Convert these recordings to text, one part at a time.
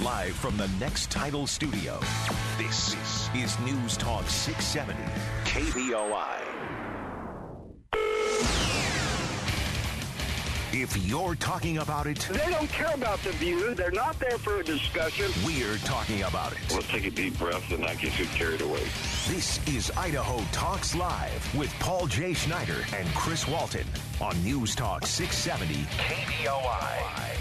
Live from the Next Title Studio, this is News Talk 670, KBOI. If you're talking about it, they don't care about the view. They're not there for a discussion. We're talking about it. Let's take a deep breath and not get too carried away. This is Idaho Talks Live with Paul J. Schneider and Chris Walton on News Talk 670 KBOI.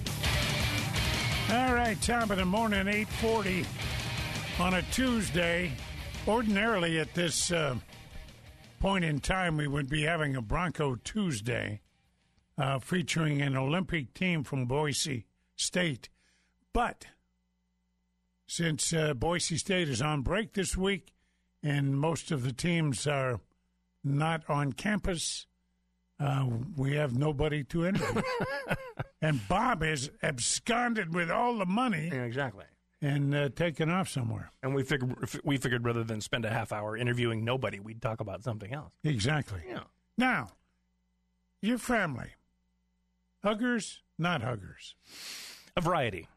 All right, top of the morning, 8:40 on a Tuesday. Ordinarily at this point in time, we would be having a Bronco Tuesday featuring an Olympic team from Boise State. But since Boise State is on break this week and most of the teams are not on campus, we have nobody to interview. And Bob is absconded with all the money. Yeah, exactly. And taken off somewhere. And we figured rather than spend a half hour interviewing nobody, we'd talk about something else. Exactly. Yeah. Now, your family, huggers, not huggers? A variety.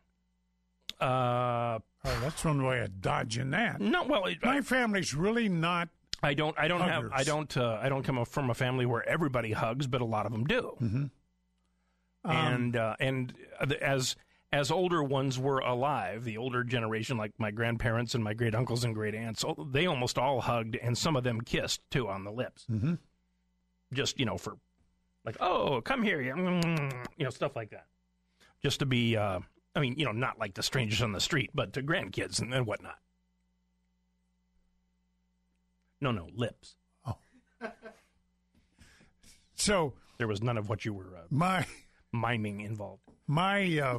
That's one way of dodging that. No, well, my family's really not. I don't come from a family where everybody hugs, but a lot of them do. Mm-hmm. And as older ones were alive, the older generation, like my grandparents and my great uncles and great aunts, they almost all hugged, and some of them kissed too on the lips. Mm-hmm. Just for like, oh, come here, stuff like that. Just to be, not like the strangers on the street, but to grandkids and whatnot. No, lips. Oh. So there was none of what you were miming involved. My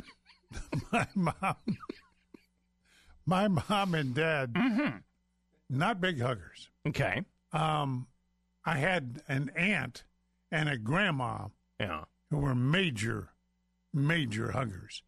mom and dad, not big huggers. Okay. I had an aunt and a grandma, who were major huggers,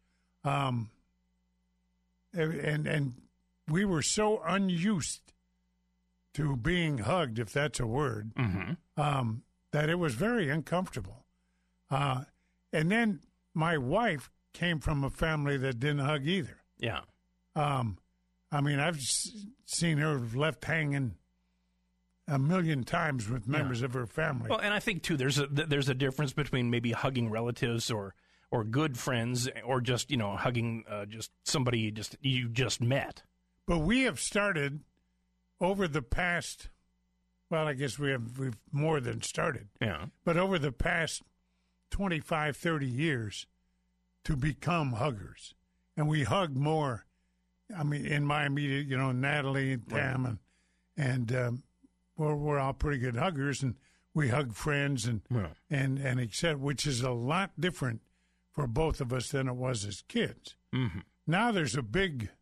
and we were so unused to being hugged, if that's a word, that it was very uncomfortable. And then my wife came from a family that didn't hug either. Yeah. I've seen her left hanging a million times with members of her family. Well, and I think, too, there's a difference between maybe hugging relatives or good friends or just, hugging just somebody you just met. But we have started over the past, well, I guess we've more than started. Yeah. But over the past 25, 30 years to become huggers. And we hug more. In my immediate, Natalie and Tam, and we're all pretty good huggers, and we hug friends and accept, which is a lot different for both of us than it was as kids. Mm-hmm. Now there's a big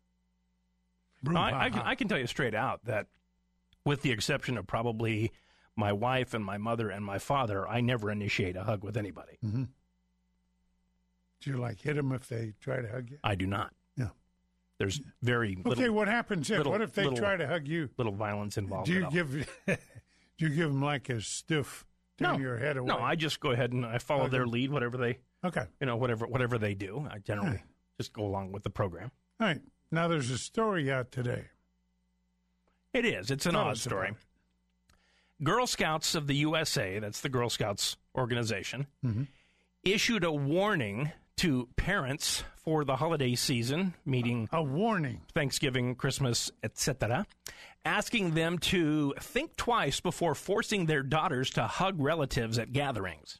I can tell you straight out that with the exception of probably my wife and my mother and my father, I never initiate a hug with anybody. Mm-hmm. Do you hit them if they try to hug you? I do not. Yeah. There's very little. Okay, what happens if? What if they try to hug you? Little violence involved. Do you give them like a stiff turn your head away? No, I just go ahead and I follow their lead, whatever they. Okay. Whatever they do, I generally just go along with the program. All right. Now there's a story out today. It is. It's an odd story. Girl Scouts of the USA, that's the Girl Scouts organization, issued a warning to parents for the holiday season, meaning a warning, Thanksgiving, Christmas, etc., asking them to think twice before forcing their daughters to hug relatives at gatherings.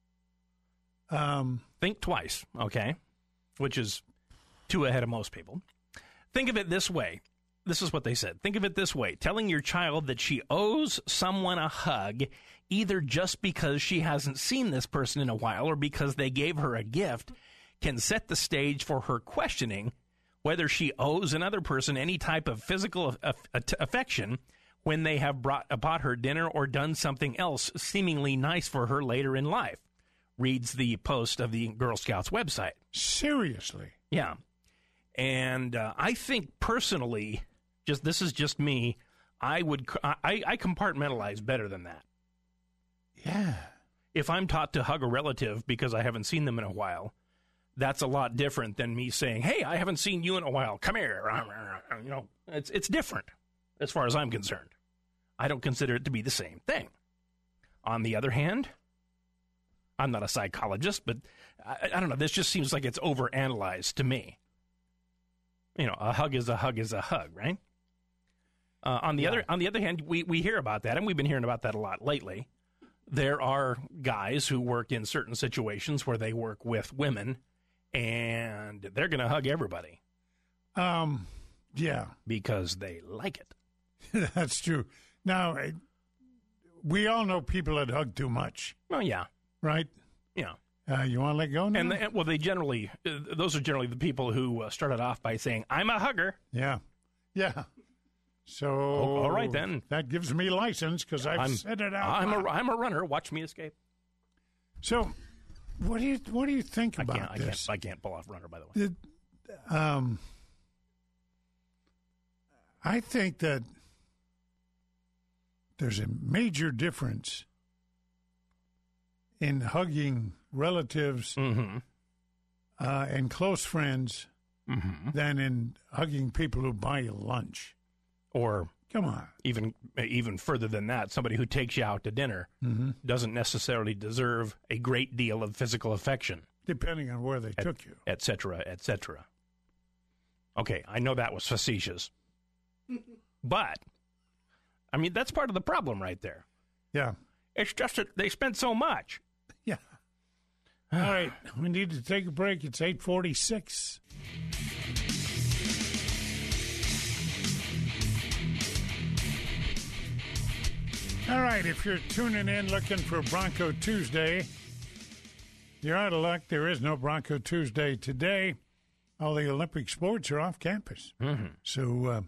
Think twice, okay, which is two ahead of most people. Think of it this way. This is what they said. Think of it this way. Telling your child that she owes someone a hug, either just because she hasn't seen this person in a while or because they gave her a gift, can set the stage for her questioning whether she owes another person any type of physical affection when they have bought her dinner or done something else seemingly nice for her later in life, reads the post of the Girl Scouts website. Seriously? Yeah. And I think personally, this is just me, I compartmentalize better than that. Yeah. If I'm taught to hug a relative because I haven't seen them in a while, That's a lot different than me saying, hey, I haven't seen you in a while. Come here. You know, it's different as far as I'm concerned. I don't consider it to be the same thing. On the other hand, I'm not a psychologist, but I don't know. This just seems like it's overanalyzed to me. You know, a hug is a hug is a hug, right? On the other hand, we hear about that, and we've been hearing about that a lot lately. There are guys who work in certain situations where they work with women, and they're going to hug everybody. Yeah. Because they like it. That's true. Now, we all know people that hug too much. Well, yeah. Right? Yeah. You want to let go now? And they generally, those are generally the people who started off by saying, I'm a hugger. Yeah. Yeah. So, all right, then. That gives me license because I've said it out loud. I'm a runner. Watch me escape. So, what do you think about this? I can't pull off runner, by the way. I think that there's a major difference in hugging relatives and close friends than in hugging people who buy you lunch. Or come on, even further than that, somebody who takes you out to dinner doesn't necessarily deserve a great deal of physical affection, depending on where they took you, etc., etc. Okay, I know that was facetious, but I mean that's part of the problem right there. Yeah, it's just that they spend so much. Yeah. All right, we need to take a break. It's 8:46. All right, if you're tuning in looking for Bronco Tuesday, you're out of luck. There is no Bronco Tuesday today. All the Olympic sports are off campus. So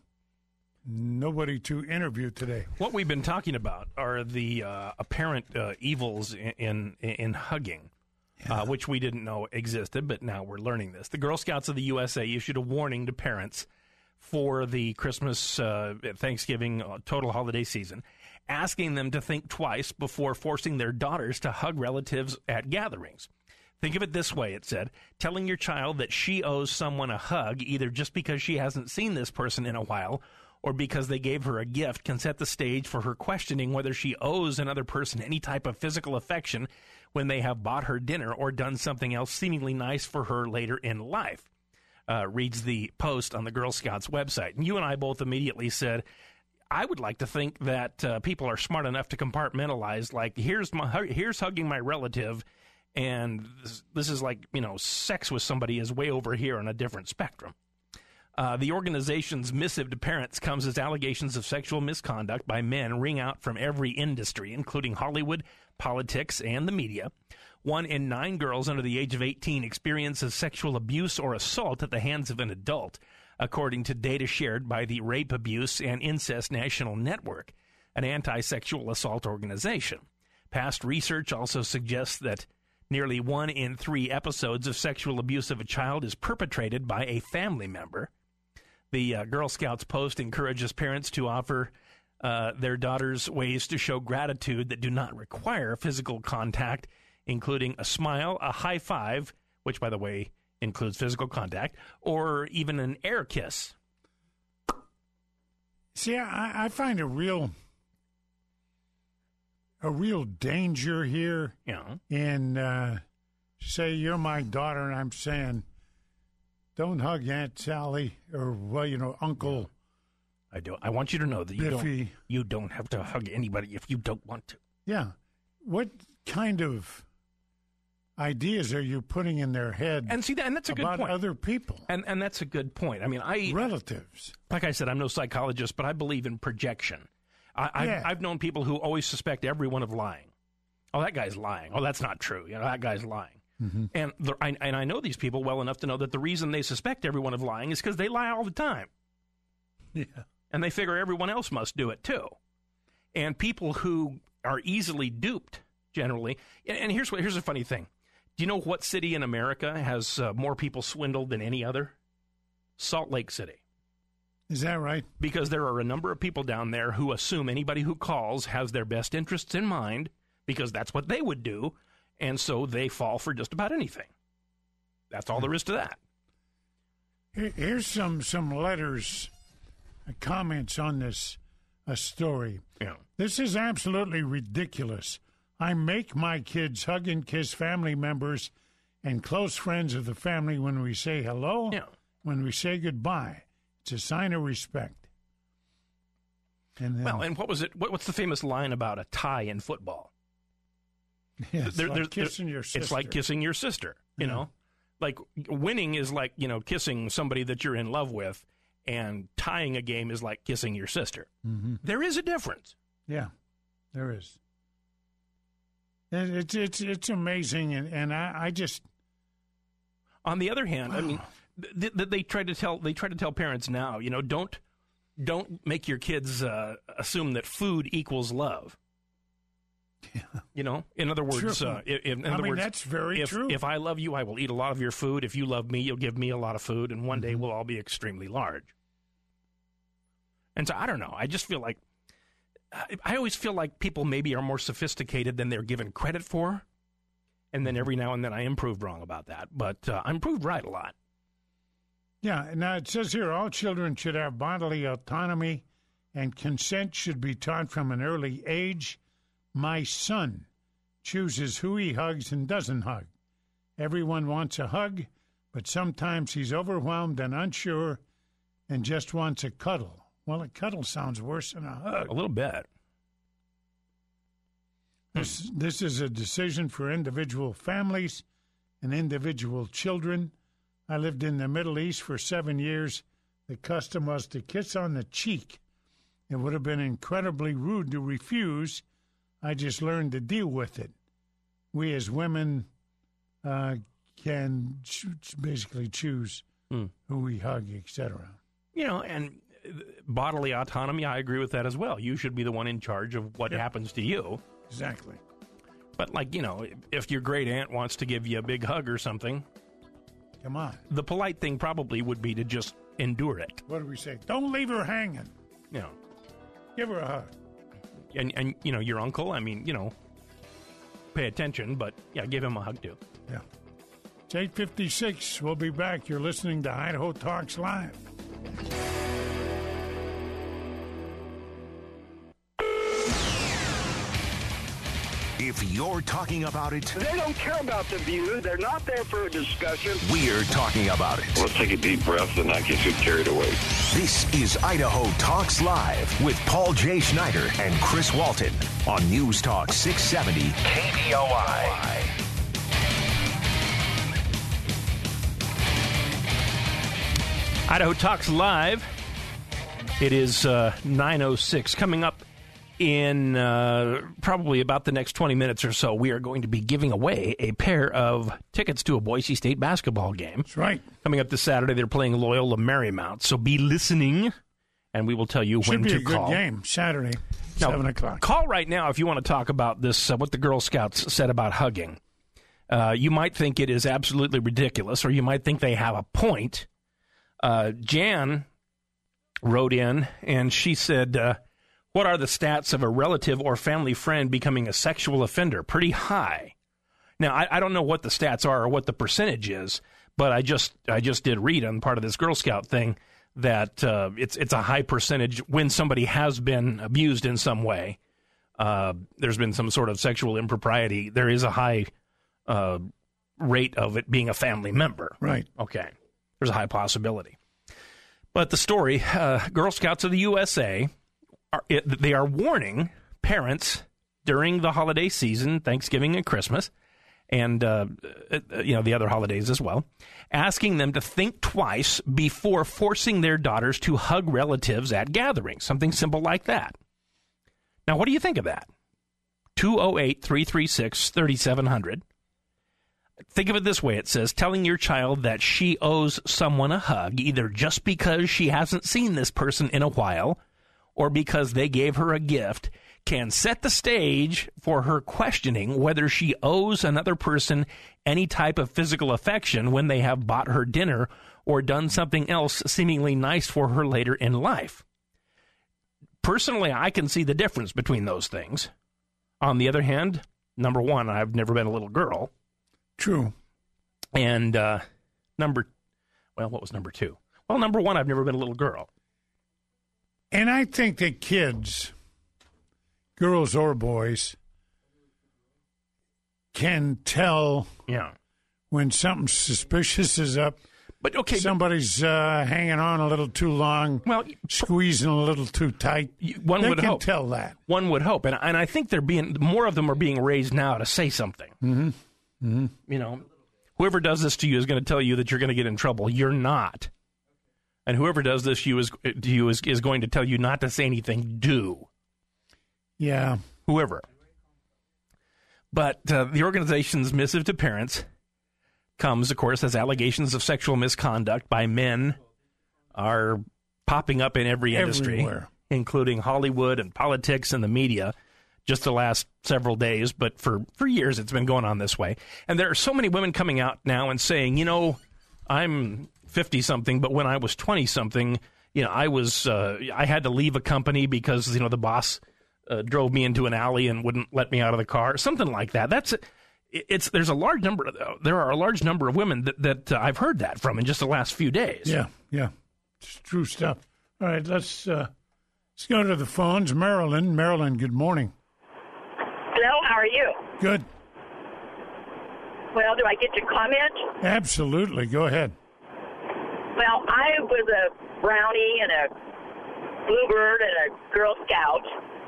nobody to interview today. What we've been talking about are the apparent evils in hugging, which we didn't know existed, but now we're learning this. The Girl Scouts of the USA issued a warning to parents for the Christmas, Thanksgiving, total holiday season, asking them to think twice before forcing their daughters to hug relatives at gatherings. Think of it this way, it said, telling your child that she owes someone a hug, either just because she hasn't seen this person in a while or because they gave her a gift, can set the stage for her questioning whether she owes another person any type of physical affection when they have bought her dinner or done something else seemingly nice for her later in life. Reads the post on the Girl Scouts website. And you and I both immediately said, I would like to think that people are smart enough to compartmentalize, like, here's hugging my relative, and this is like, you know, sex with somebody is way over here on a different spectrum. The organization's missive to parents comes as allegations of sexual misconduct by men ring out from every industry, including Hollywood, politics, and the media. 1 in 9 girls under the age of 18 experiences sexual abuse or assault at the hands of an adult, according to data shared by the Rape, Abuse, and Incest National Network, an anti-sexual assault organization. Past research also suggests that nearly 1 in 3 episodes of sexual abuse of a child is perpetrated by a family member. The Girl Scouts post encourages parents to offer their daughters ways to show gratitude that do not require physical contact, including a smile, a high five, which, by the way, includes physical contact, or even an air kiss. See, I find a real danger here. Yeah. In say you're my daughter, and I'm saying, don't hug Aunt Sally or, well, you know, Uncle. I do. I want you to know that Biffy. You don't have to hug anybody if you don't want to. Yeah. What kind of ideas are you putting in their head? And see, and that's a good point. About other people. And that's a good point. I mean, relatives. Like I said, I'm no psychologist, but I believe in projection. I've known people who always suspect everyone of lying. Oh, that guy's lying. Oh, that's not true. You know, that guy's lying. Mm-hmm. And I know these people well enough to know that the reason they suspect everyone of lying is because they lie all the time. Yeah. And they figure everyone else must do it too. And people who are easily duped, generally. And here's a funny thing. Do you know what city in America has more people swindled than any other? Salt Lake City. Is that right? Because there are a number of people down there who assume anybody who calls has their best interests in mind, because that's what they would do, and so they fall for just about anything. That's all there is to that. Here's some letters, comments on this story. Yeah. This is absolutely ridiculous. I make my kids hug and kiss family members and close friends of the family when we say hello, when we say goodbye. It's a sign of respect. And then, and what was it? What's the famous line about a tie in football? It's like kissing your sister. It's like kissing your sister, you know? Like winning is like, kissing somebody that you're in love with, and tying a game is like kissing your sister. Mm-hmm. There is a difference. Yeah, there is. It's amazing, and I just. On the other hand, I mean, they try to tell parents now, don't make your kids assume that food equals love. Yeah. In other words, that's very true. If I love you, I will eat a lot of your food. If you love me, you'll give me a lot of food, and one day we'll all be extremely large. And so I don't know. I just feel like I always feel like people maybe are more sophisticated than they're given credit for. And then every now and then I am proved wrong about that. But I'm proved right a lot. Yeah. Now it says here all children should have bodily autonomy and consent should be taught from an early age. My son chooses who he hugs and doesn't hug. Everyone wants a hug, but sometimes he's overwhelmed and unsure and just wants a cuddle. Well, a cuddle sounds worse than a hug. A little bit. This is a decision for individual families and individual children. I lived in the Middle East for 7 years. The custom was to kiss on the cheek. It would have been incredibly rude to refuse. I just learned to deal with it. We as women can basically choose who we hug, etc. And bodily autonomy, I agree with that as well. You should be the one in charge of what happens to you. Exactly. But, if your great aunt wants to give you a big hug or something, come on. The polite thing probably would be to just endure it. What do we say? Don't leave her hanging. Yeah. Give her a hug. And your uncle, pay attention, but, give him a hug, too. Yeah. It's 8:56. We'll be back. You're listening to Idaho Talks Live. If you're talking about it, They don't care about the view. They're not there for a discussion. we're talking about it. Let's take a deep breath and not get too carried away. This is Idaho Talks Live with Paul J. Schneider and Chris Walton on News Talk 670 KBOI. Idaho Talks Live. It is 9:06. Coming up in probably about the next 20 minutes or so, we are going to be giving away a pair of tickets to a Boise State basketball game. That's right. Coming up this Saturday, they're playing Loyola Marymount. So be listening, and we will tell you when to call. Should be a good game, Saturday, 7 o'clock. Call right now if you want to talk about this, what the Girl Scouts said about hugging. You might think it is absolutely ridiculous, or you might think they have a point. Jan wrote in, and she said, what are the stats of a relative or family friend becoming a sexual offender? Pretty high. Now, I don't know what the stats are or what the percentage is, but I just did read on part of this Girl Scout thing that it's a high percentage when somebody has been abused in some way. There's been some sort of sexual impropriety. There is a high rate of it being a family member. Right. Okay. There's a high possibility. But the story, Girl Scouts of the USA, they are warning parents during the holiday season, Thanksgiving and Christmas, and the other holidays as well, asking them to think twice before forcing their daughters to hug relatives at gatherings, something simple like that. Now, what do you think of that? 208-336-3700. Think of it this way. It says, telling your child that she owes someone a hug, either just because she hasn't seen this person in a while or because they gave her a gift, can set the stage for her questioning whether she owes another person any type of physical affection when they have bought her dinner or done something else seemingly nice for her later in life. Personally, I can see the difference between those things. On the other hand, number one, I've never been a little girl. True. And what was number 2? Well, number 1, I've never been a little girl. And I think that kids, girls or boys, can tell when something suspicious is up. But okay, somebody's hanging on a little too long, squeezing a little too tight. One would hope. Tell that. One would hope, and I think more of them are being raised now to say something. Mm-hmm. Mm-hmm. Whoever does this to you is going to tell you that you're going to get in trouble. You're not, and whoever does this to you is going to tell you not to say anything. Do. Yeah. Whoever. But the organization's missive to parents comes, of course, as allegations of sexual misconduct by men are popping up in every industry, everywhere, including Hollywood and politics and the media, just the last several days. But for years, it's been going on this way. And there are so many women coming out now and saying, I'm 50-something, but when I was 20-something, I had to leave a company because, the boss drove me into an alley and wouldn't let me out of the car, something like that. There are a large number of women that I've heard that from in just the last few days. Yeah, it's true stuff. All right, let's go to the phones. Marilyn, good morning. Hello, how are you? Good. Well, do I get to comment? Absolutely, go ahead. Well, I was a Brownie and a Bluebird and a Girl Scout,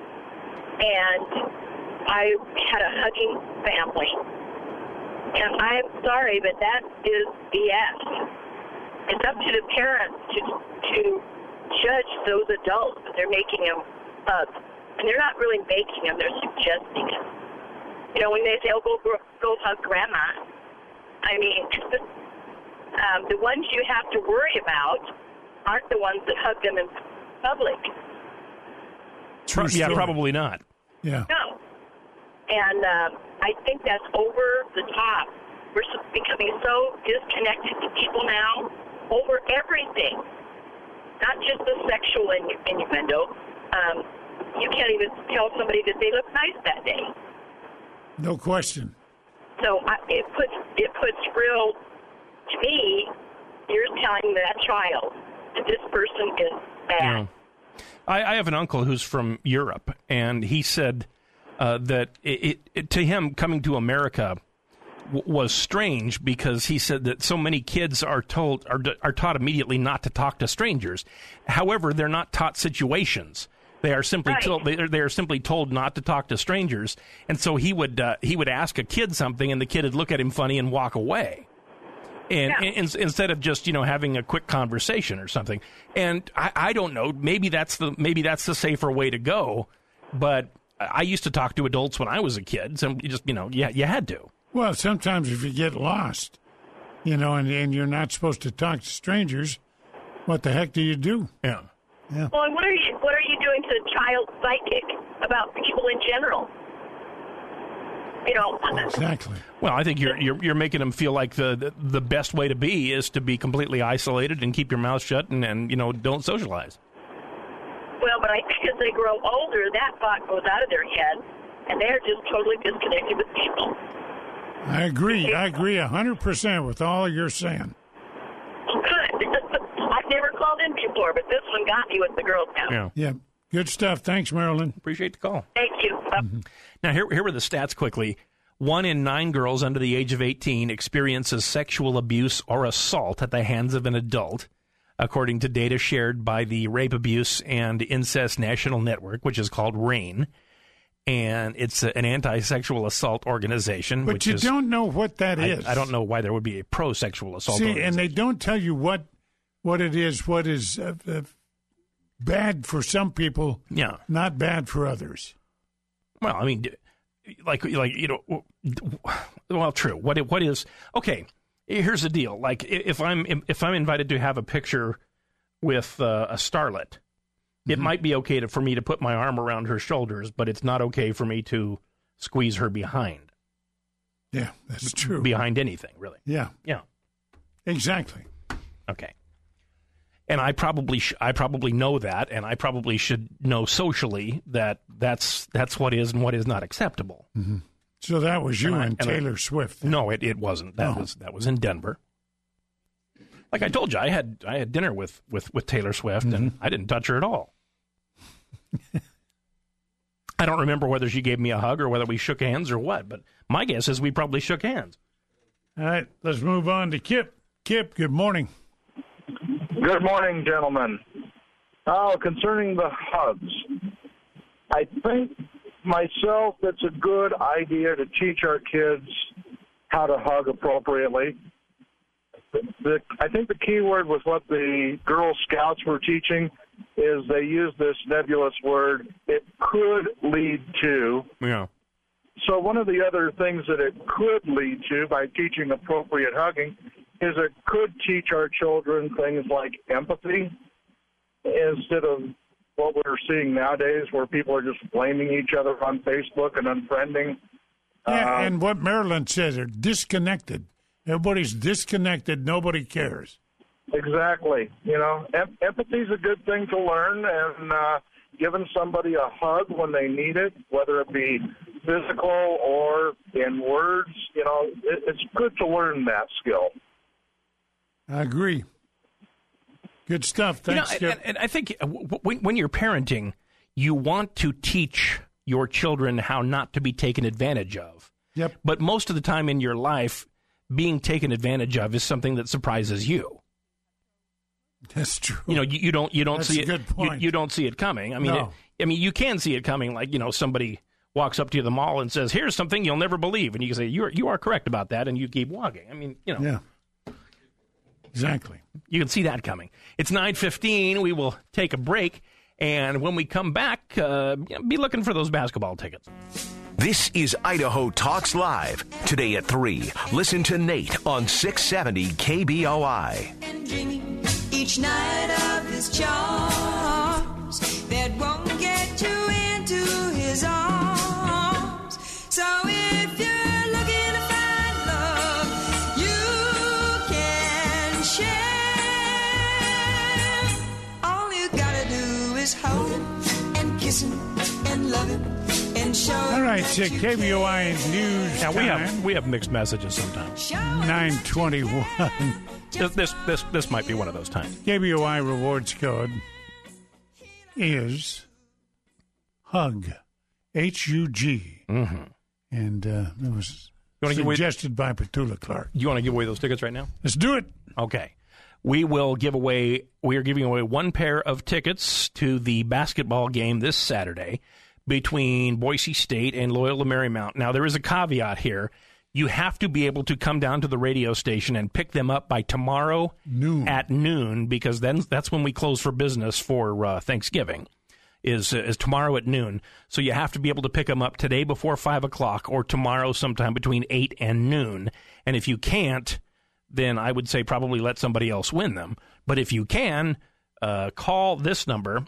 and I had a hugging family. And I'm sorry, but that is BS. It's up to the parents to judge those adults that they're making them hug. And they're not really making them, they're suggesting it. When they say, go hug grandma, I mean, the ones you have to worry about aren't the ones that hug them in public. Yeah, probably not. Yeah. No. And I think that's over the top. We're becoming so disconnected to people now over everything, not just the sexual innuendo. You can't even tell somebody that they look nice that day. No question. So it puts real, to me, you're telling that child that this person is bad. Yeah. I have an uncle who's from Europe, and he said that to him, coming to America was strange because he said that so many kids are taught immediately not to talk to strangers. However, they're not taught situations. They are simply told they are simply told not to talk to strangers. And so he would ask a kid something, and the kid would look at him funny and walk away. And instead of just having a quick conversation or something. And I don't know, maybe that's the safer way to go. But I used to talk to adults when I was a kid, so you just you had to. Well, sometimes if you get lost, and you're not supposed to talk to strangers, what the heck do you do? Yeah. Well, and what are you doing to a child's psychic about people in general? Exactly. Well, I think you're making them feel like the best way to be is to be completely isolated and keep your mouth shut and don't socialize. Well, but I think as they grow older, that thought goes out of their head, and they're just totally disconnected with people. I agree 100% with all you're saying. Good. I've never called in before, but this one got me with the Girl Scouts. Yeah. Good stuff. Thanks, Marilyn. Appreciate the call. Thank you. Mm-hmm. Now, here were the stats quickly. 1 in 9 girls under the age of 18 experiences sexual abuse or assault at the hands of an adult, according to data shared by the Rape, Abuse, and Incest National Network, which is called RAINN. And it's an anti-sexual assault organization. But you don't know what that is. I don't know why there would be a pro-sexual assault organization. And they don't tell you what it is, what is bad for some people, not bad for others. Well, I mean, well, true. What is okay? Here's the deal. Like, if I'm invited to have a picture with a starlet, it might be okay for me to put my arm around her shoulders, but it's not okay for me to squeeze her behind. Yeah, that's true. Behind anything, really. Yeah. Yeah. Exactly. Okay. And I probably know that, and I probably should know socially that that's what is and what is not acceptable. Mm-hmm. So that was you and Taylor Swift. No, it wasn't. That was in Denver. Like I told you, I had dinner with Taylor Swift, and I didn't touch her at all. I don't remember whether she gave me a hug or whether we shook hands or what, but my guess is we probably shook hands. All right, let's move on to Kip. Kip, good morning. Good morning, gentlemen. Concerning the hugs, I think myself it's a good idea to teach our kids how to hug appropriately. I think the key word was what the Girl Scouts were teaching is they use this nebulous word, it could lead to. Yeah. So one of the other things that it could lead to by teaching appropriate hugging is it could teach our children things like empathy instead of what we're seeing nowadays where people are just blaming each other on Facebook and unfriending. Yeah, and what Maryland says, they're disconnected. Everybody's disconnected. Nobody cares. Exactly. Empathy is a good thing to learn, and giving somebody a hug when they need it, whether it be physical or in words, it's good to learn that skill. I agree. Good stuff. Thanks, Skip. And I think when you're parenting, you want to teach your children how not to be taken advantage of. Yep. But most of the time in your life, being taken advantage of is something that surprises you. That's true. You don't That's see a it. good point. You don't see it coming. I mean, No. You can see it coming. Like somebody walks up to you at the mall and says, "Here's something you'll never believe," and you can say, "You are correct about that," and you keep walking. I mean, Yeah. Exactly. You can see that coming. It's 9:15. We will take a break, and when we come back, be looking for those basketball tickets. This is Idaho Talks Live. Today at 3, listen to Nate on 670 KBOI. And dreaming each night of his charms that won't get you into his arms. So if you're looking to find love, you can share. All you gotta do is hold him and kiss him and love him. All right, KBOI News Now time. we have mixed messages sometimes. 9:21. This might be one of those times. KBOI rewards code is HUG, HUG. Mm-hmm. And it was suggested by Petula Clark. You want to give away those tickets right now? Let's do it. Okay. We are giving away one pair of tickets to the basketball game this Saturday between Boise State and Loyola Marymount. Now, there is a caveat here. You have to be able to come down to the radio station and pick them up by tomorrow at noon, because then that's when we close for business for Thanksgiving, is tomorrow at noon. So you have to be able to pick them up today before 5 o'clock or tomorrow sometime between 8 and noon. And if you can't, then I would say probably let somebody else win them. But if you can, call this number,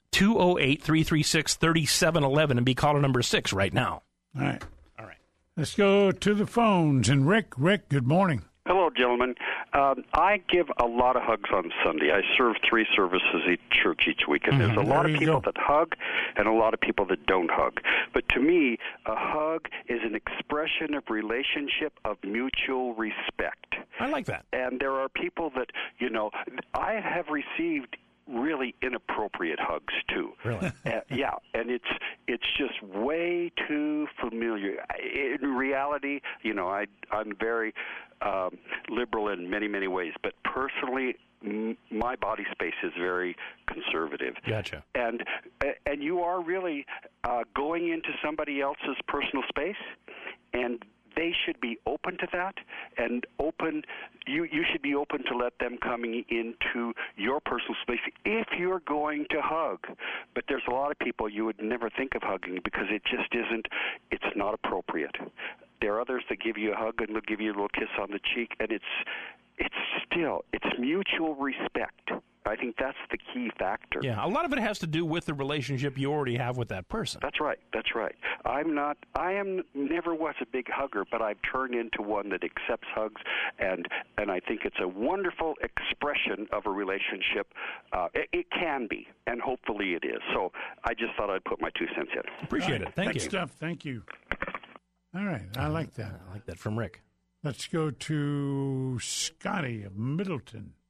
208-336-3711, and be caller number 6 right now. All right. Let's go to the phones. And Rick, good morning. Hello, gentlemen. I give a lot of hugs on Sunday. I serve 3 services at church each week, and there's a lot of people that hug and a lot of people that don't hug. But to me, a hug is an expression of relationship, of mutual respect. I like that. And there are people that, I have received really inappropriate hugs too. Really? Yeah, and it's just way too familiar. In reality, I'm very liberal in many, many ways, but personally, my body space is very conservative. Gotcha. And you are really going into somebody else's personal space, and they should be open to that, and you should be open to let them coming into your personal space if you're going to hug. But there's a lot of people you would never think of hugging because it's not appropriate. There are others that give you a hug and they'll give you a little kiss on the cheek, and it's mutual respect. I think that's the key factor. Yeah, a lot of it has to do with the relationship you already have with that person. That's right. I never was a big hugger, but I've turned into one that accepts hugs, and I think it's a wonderful expression of a relationship. It can be, and hopefully it is. So I just thought I'd put my 2 cents in. Appreciate it. Thank you. Good stuff. Thank you. All right. I like that. I like that from Rick. Let's go to Scotty of Middleton.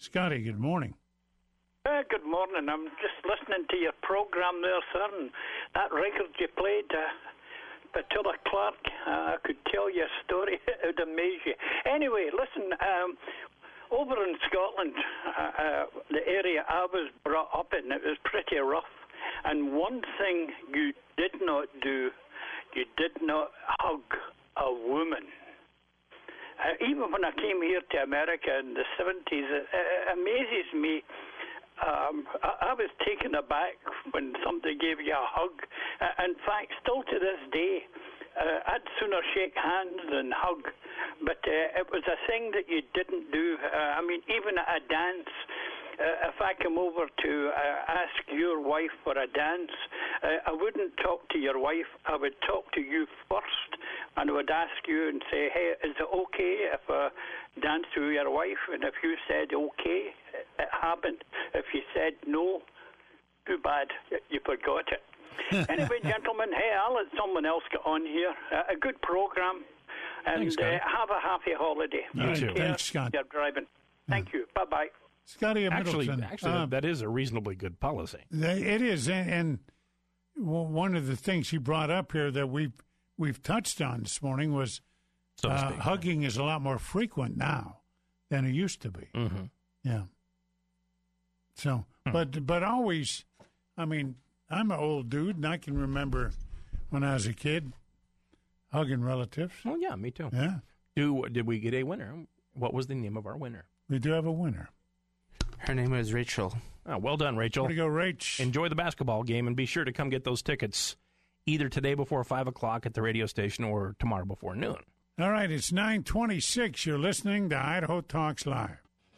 Scotty, good morning. Good morning. I'm just listening to your program there, sir, and that record you played, Petula Clark, I could tell you a story. It would amaze you. Anyway, listen, over in Scotland, the area I was brought up in, it was pretty rough. And one thing you did not do, you did not hug a woman. Even when I came here to America in the 70s, it amazes me. I was taken aback when somebody gave you a hug. In fact, still to this day, I'd sooner shake hands than hug. But it was a thing that you didn't do. I mean, even at a dance, if I come over to ask your wife for a dance, I wouldn't talk to your wife. I would talk to you first, and I would ask you and say, hey, is it okay if I dance with your wife? And if you said okay, it happened. If you said no, too bad, you forgot it. Anyway, gentlemen, hey, I'll let someone else get on here. A good program, and Thanks, have a happy holiday. You too. Thanks, Scott. You're driving. Thank you. Bye-bye. Scotty of Actually, Middleton. that is a reasonably good policy. It is, and one of the things he brought up here that we've touched on this morning was So to speak. hugging is a lot more frequent now than it used to be. Mm-hmm. Yeah. So, but always, I mean, I'm an old dude, and I can remember when I was a kid hugging relatives. Well, yeah, me too. Yeah. Did we get a winner? What was the name of our winner? We do have a winner. Her name is Rachel. Oh, well done, Rachel. Way to go, Rach. Enjoy the basketball game, and be sure to come get those tickets either today before 5 o'clock at the radio station or tomorrow before noon. All right, it's 9:26. You're listening to Idaho Talks Live.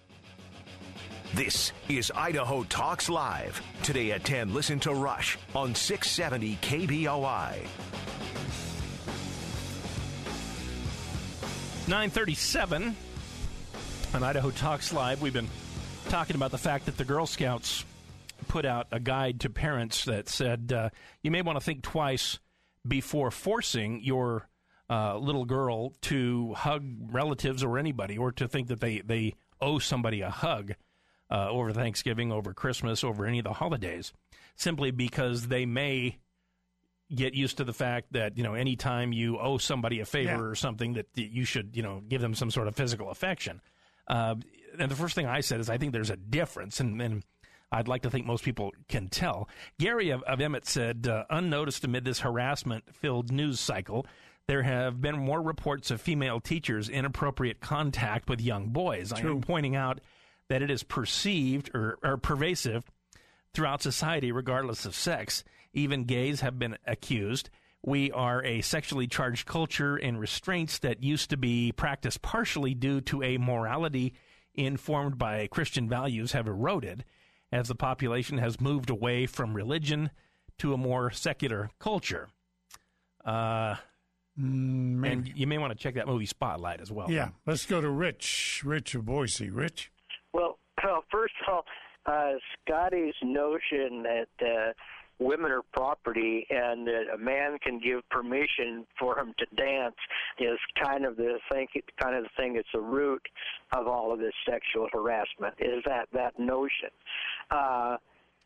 This is Idaho Talks Live. Today at 10, listen to Rush on 670 KBOI. 9:37 on Idaho Talks Live. We've been talking about the fact that the Girl Scouts put out a guide to parents that said you may want to think twice before forcing your little girl to hug relatives or anybody, or to think that they owe somebody a hug over Thanksgiving, over Christmas, over any of the holidays, simply because they may get used to the fact that, anytime you owe somebody a favor or something, that you should, give them some sort of physical affection. And the first thing I said is I think there's a difference, and I'd like to think most people can tell. Gary of Emmett said, unnoticed amid this harassment-filled news cycle, there have been more reports of female teachers' inappropriate contact with young boys. True. I am pointing out that it is perceived or pervasive throughout society, regardless of sex. Even gays have been accused. We are a sexually charged culture, and restraints that used to be practiced partially due to a morality informed by Christian values have eroded as the population has moved away from religion to a more secular culture. And you may want to check that movie Spotlight as well. Yeah, let's go to Rich of Boise. Rich? Well, first of all, Scotty's notion that women are property and that a man can give permission for him to dance is kind of the thing that's the root of all of this sexual harassment, is that notion. As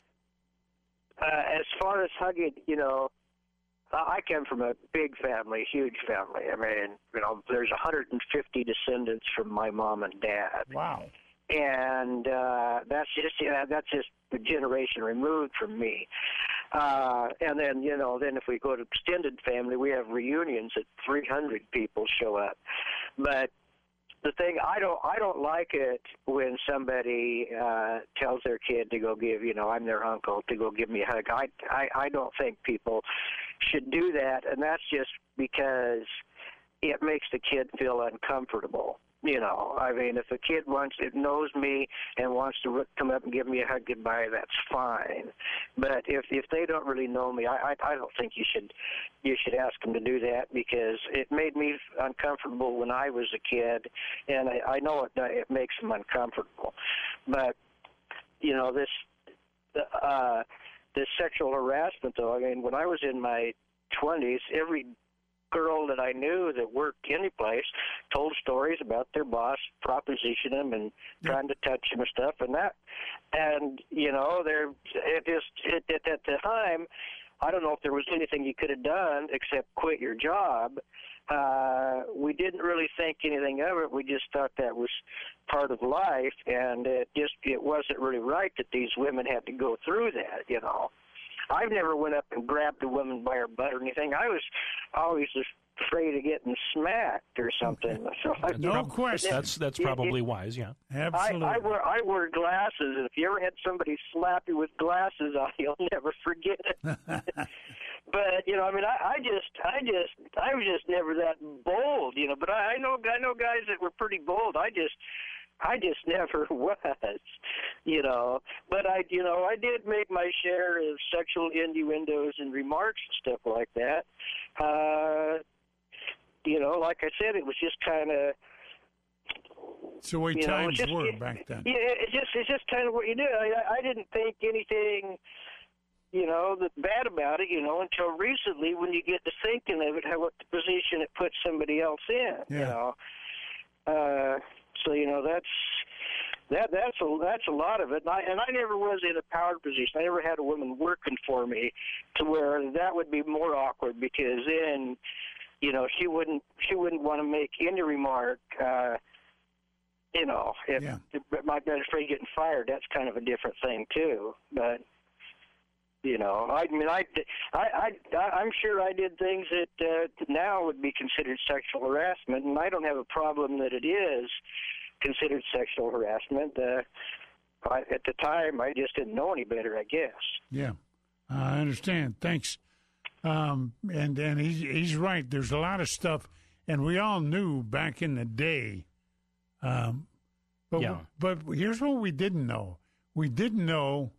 far as hugging, I come from a big family, huge family. I mean, there's 150 descendants from my mom and dad. Wow. And that's just a generation removed from me. And then, then if we go to extended family, we have reunions that 300 people show up. But the thing, I don't like it when somebody tells their kid to go give, I'm their uncle, to go give me a hug. I don't think people should do that, and that's just because it makes the kid feel uncomfortable. I mean, if a kid knows me and wants to come up and give me a hug goodbye, that's fine. But if they don't really know me, I don't think you should ask them to do that, because it made me uncomfortable when I was a kid, and I know it makes them uncomfortable. But this sexual harassment, though, I mean, when I was in my 20s, every girl that I knew that worked any place told stories about their boss propositioning them and trying to touch them and stuff, and you know, at the time, I don't know if there was anything you could have done except quit your job. We didn't really think anything of it. We just thought that was part of life, and it wasn't really right that these women had to go through that, you know. I've never went up and grabbed a woman by her butt or anything. I was always afraid of getting smacked or something. So no question. That's probably wise, yeah. Absolutely. I wear glasses, and if you ever had somebody slap you with glasses on, you'll never forget it. But you know, I mean, I was just never that bold, you know. But I know guys that were pretty bold. I just never was, you know. But I did make my share of sexual innuendos and remarks and stuff like that. You know, like I said, it was just kind of. It's the way times were back then. Yeah, it's just kind of what you do. I didn't think anything, you know, bad about it, you know, until recently when you get to thinking of it, what the position it puts somebody else in, you know. So you know that's a lot of it, and I never was in a power position. I never had a woman working for me to where that would be more awkward, because then, you know, she wouldn't want to make any remark. You know, if might be afraid of getting fired, that's kind of a different thing too. But you know, I mean, I'm sure I did things that now would be considered sexual harassment, and I don't have a problem that it is considered sexual harassment. At the time, I just didn't know any better, I guess. Yeah, I understand. Thanks. And he's right. There's a lot of stuff, and we all knew back in the day. But here's what we didn't know. We didn't know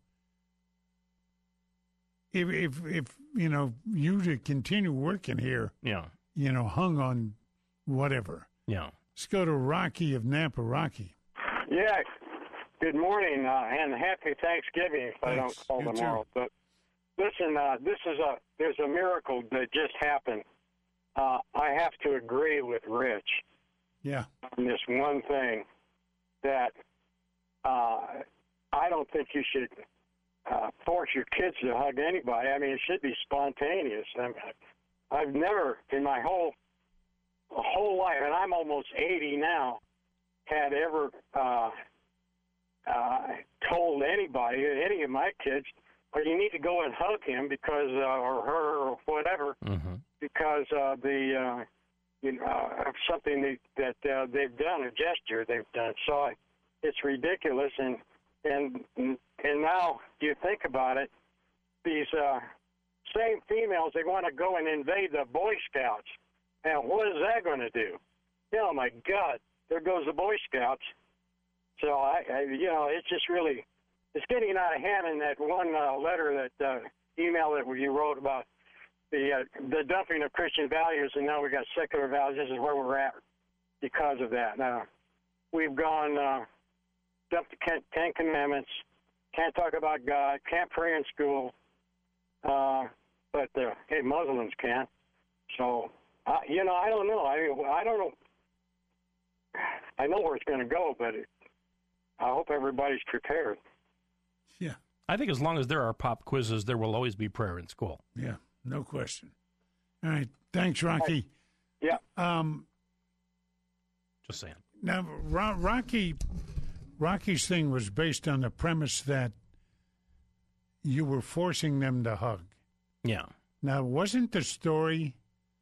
if you know, you to continue working here. Yeah. You know, hung on whatever. Yeah. Let's go to Rocky of Nampa. Rocky. Yeah. Good morning and happy Thanksgiving. If I don't call tomorrow, but listen, there's a miracle that just happened. I have to agree with Rich. Yeah. On this one thing, that I don't think you should force your kids to hug anybody. I mean, it should be spontaneous. I've never in my whole life, and I'm almost 80 now, had ever told anybody, any of my kids, well, you need to go and hug him because, or her, or whatever, because of the, of something that they've done, a gesture they've done. So it's ridiculous, and now you think about it, these same females, they want to go and invade the Boy Scouts. Now, what is that going to do? Oh my God, there goes the Boy Scouts. So I you know, it's just really, it's getting out of hand. In that one letter, that email that you wrote about the dumping of Christian values, and now we got secular values. This is where we're at because of that. Now, we've gone dumped the Ten Commandments, can't talk about God, can't pray in school, but hey, Muslims can. So, you know, I don't know. I don't know. I know where it's going to go, but I hope everybody's prepared. Yeah. I think as long as there are pop quizzes, there will always be prayer in school. Yeah, no question. All right. Thanks, Rocky. Yeah. Just saying. Now, Rocky's thing was based on the premise that you were forcing them to hug. Yeah. Now, wasn't the story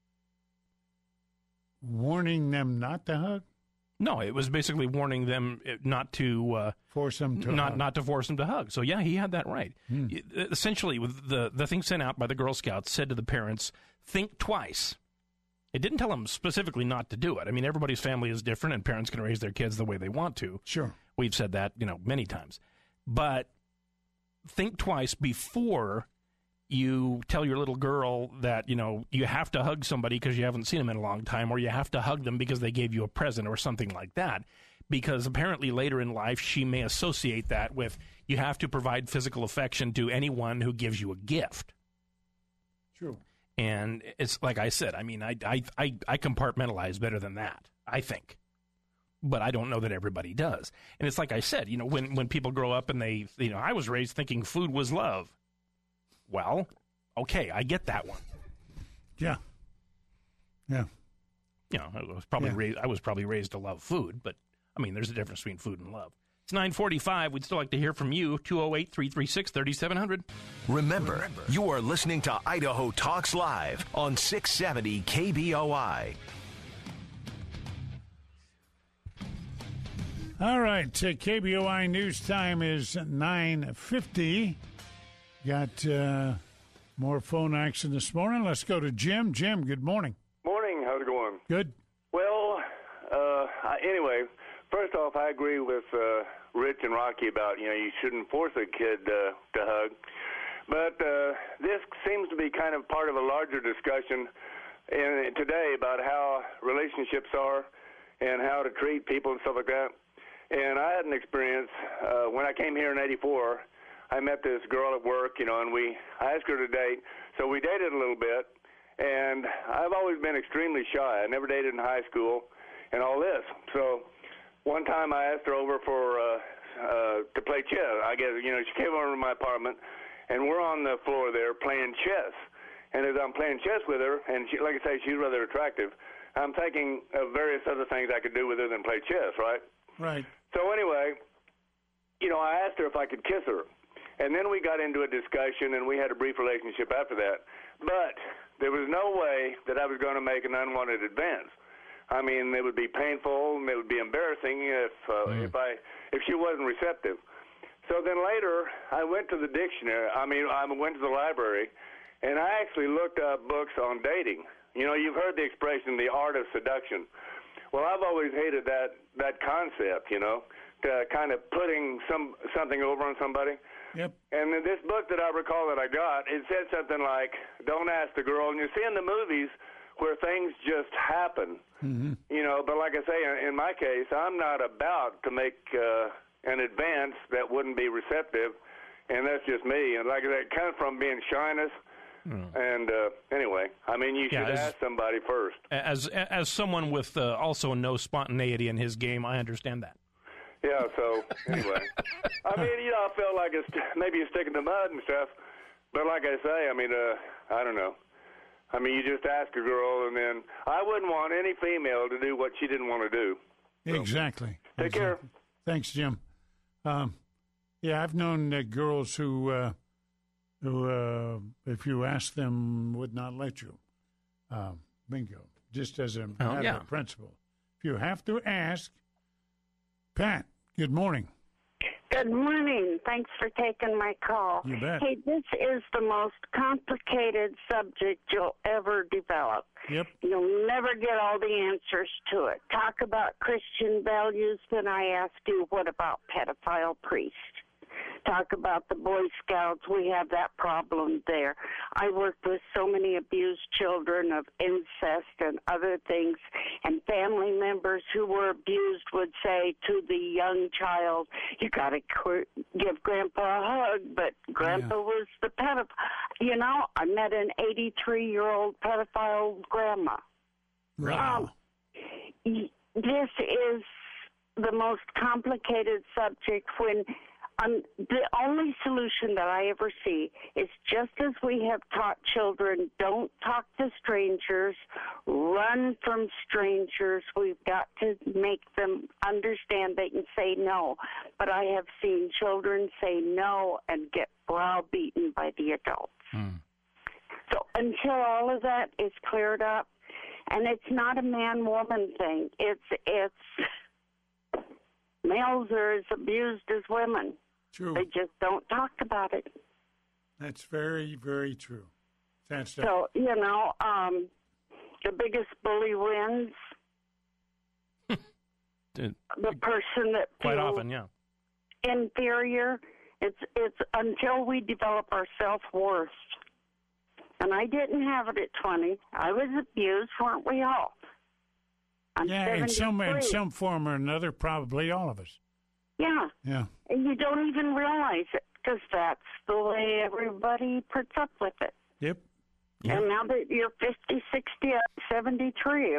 warning them not to hug? No, it was basically warning them not to force them to hug. Not to force them to hug. So yeah, he had that right. Essentially, with the thing sent out by the Girl Scouts said to the parents, think twice. It didn't tell them specifically not to do it. I mean, everybody's family is different, and parents can raise their kids the way they want to. Sure, we've said that, you know, many times. But think twice before you tell your little girl that, you know, you have to hug somebody because you haven't seen them in a long time, or you have to hug them because they gave you a present or something like that. Because apparently later in life, she may associate that with you have to provide physical affection to anyone who gives you a gift. True. And it's like I said, I mean, I compartmentalize better than that, I think. But I don't know that everybody does. And it's like I said, you know, when people grow up and they, you know, I was raised thinking food was love. Well, okay, I get that one. Yeah. Yeah. You know, I was probably raised to love food, but I mean, there's a difference between food and love. It's 9:45. We'd still like to hear from you. 208-336-3700. Remember, you are listening to Idaho Talks Live on 670 KBOI. All right, KBOI news time is 9:50. Got more phone action this morning. Let's go to Jim. Jim, good morning. Morning. How's it going? Good. Well, anyway, first off, I agree with Rich and Rocky about, you know, you shouldn't force a kid to hug. But this seems to be kind of part of a larger discussion today about how relationships are and how to treat people and stuff like that. And I had an experience when I came here in '84. I met this girl at work, you know, and I asked her to date. So we dated a little bit, and I've always been extremely shy. I never dated in high school and all this. So one time I asked her over to play chess. I guess, you know, she came over to my apartment, and we're on the floor there playing chess. And as I'm playing chess with her, and she, like I say, she's rather attractive, I'm thinking of various other things I could do with her than play chess, right? Right. So anyway, you know, I asked her if I could kiss her. And then we got into a discussion, and we had a brief relationship after that. But there was no way that I was going to make an unwanted advance. I mean, it would be painful, and it would be embarrassing if she wasn't receptive. So then later, I went to the dictionary. I went to the library, and I actually looked up books on dating. You know, you've heard the expression, the art of seduction. Well, I've always hated that concept, you know, to kind of putting something over on somebody. Yep. And in this book that I recall that I got, it said something like, don't ask the girl. And you see in the movies where things just happen, you know, but like I say, in my case, I'm not about to make an advance that wouldn't be receptive, and that's just me. And like I said, it comes from being shyness. And anyway, I mean, you should ask somebody first. As someone with also no spontaneity in his game, I understand that. Yeah, so anyway, I mean, you know, I feel like maybe you're sticking to mud and stuff, but like I say, I mean, I don't know. I mean, you just ask a girl, and then I wouldn't want any female to do what she didn't want to do. So, exactly. Take care. Thanks, Jim. Yeah, I've known girls who, if you ask them, would not let you. Bingo. Just as a matter of principle. If you have to ask. Pat, good morning. Good morning. Thanks for taking my call. You bet. Hey, this is the most complicated subject you'll ever develop. Yep. You'll never get all the answers to it. Talk about Christian values, then I ask you, what about pedophile priests? Talk about the Boy Scouts. We have that problem there. I worked with so many abused children of incest and other things, and family members who were abused would say to the young child, you got to give Grandpa a hug, but Grandpa was the pedophile. You know, I met an 83-year-old pedophile grandma. Wow. This is the most complicated subject when the only solution that I ever see is, just as we have taught children, don't talk to strangers, run from strangers, we've got to make them understand they can say no. But I have seen children say no and get browbeaten by the adults. So until all of that is cleared up, and it's not a man-woman thing, it's males are as abused as women. True. They just don't talk about it. That's very, very true. So, you know, the biggest bully wins. The person that quite feels often, yeah, inferior. It's until we develop our self-worth. And I didn't have it at 20. I was abused, weren't we all? In some form or another, probably all of us. Yeah. Yeah. And you don't even realize it, because that's the way everybody puts up with it. Yep. Yeah. And now that you're 50, 60, 73,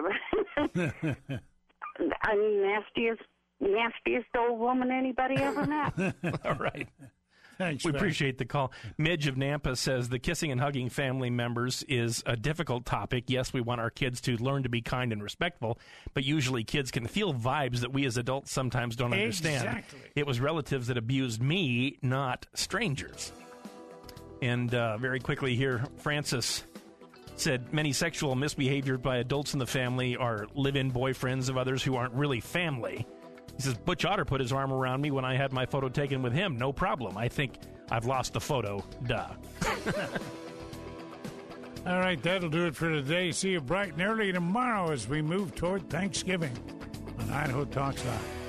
nastiest old woman anybody ever met. All right. Thanks, we man. appreciate the call. Midge of Nampa says the kissing and hugging family members is a difficult topic. Yes, we want our kids to learn to be kind and respectful, but usually kids can feel vibes that we as adults sometimes don't understand. Exactly. It was relatives that abused me, not strangers. And very quickly here, Francis said many sexual misbehavior by adults in the family are live-in boyfriends of others who aren't really family. He says, Butch Otter put his arm around me when I had my photo taken with him. No problem. I think I've lost the photo. Duh. All right, that'll do it for today. See you bright and early tomorrow as we move toward Thanksgiving on Idaho Talks Live.